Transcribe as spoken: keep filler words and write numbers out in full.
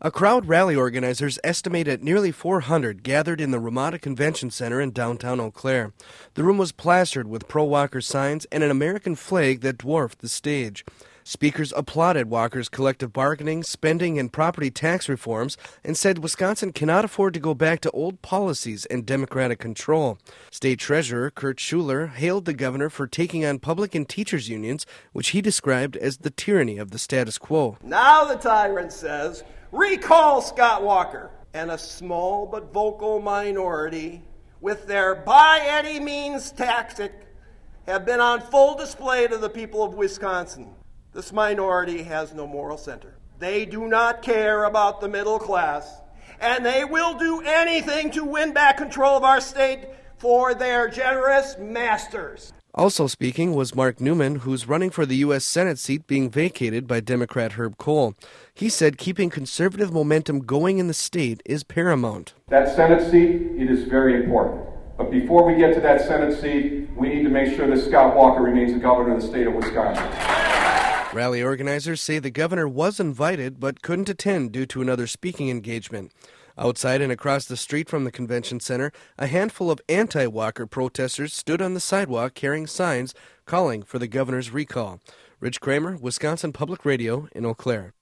A crowd rally organizers estimate at nearly four hundred gathered in the Ramada Convention Center in downtown Eau Claire. The room was plastered with pro-Walker signs and an American flag that dwarfed the stage. Speakers applauded Walker's collective bargaining, spending, and property tax reforms and said Wisconsin cannot afford to go back to old policies and Democratic control. State Treasurer Kurt Schuler hailed the governor for taking on public and teachers' unions, which he described as the tyranny of the status quo. Now the tyrant says, recall Scott Walker, and a small but vocal minority, with their by any means tactic, have been on full display to the people of Wisconsin. This minority has no moral center. They do not care about the middle class, and they will do anything to win back control of our state for their generous masters. Also speaking was Mark Newman, who's running for the U S Senate seat being vacated by Democrat Herb Kohl. He said keeping conservative momentum going in the state is paramount. That Senate seat, it is very important. But before we get to that Senate seat, we need to make sure that Scott Walker remains the governor of the state of Wisconsin. Rally organizers say the governor was invited but couldn't attend due to another speaking engagement. Outside and across the street from the convention center, a handful of anti-Walker protesters stood on the sidewalk carrying signs calling for the governor's recall. Rich Kramer, Wisconsin Public Radio in Eau Claire.